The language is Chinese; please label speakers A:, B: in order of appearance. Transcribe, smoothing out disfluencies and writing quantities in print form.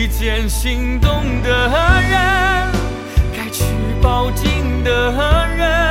A: 遇见心动的人，该去抱紧的人。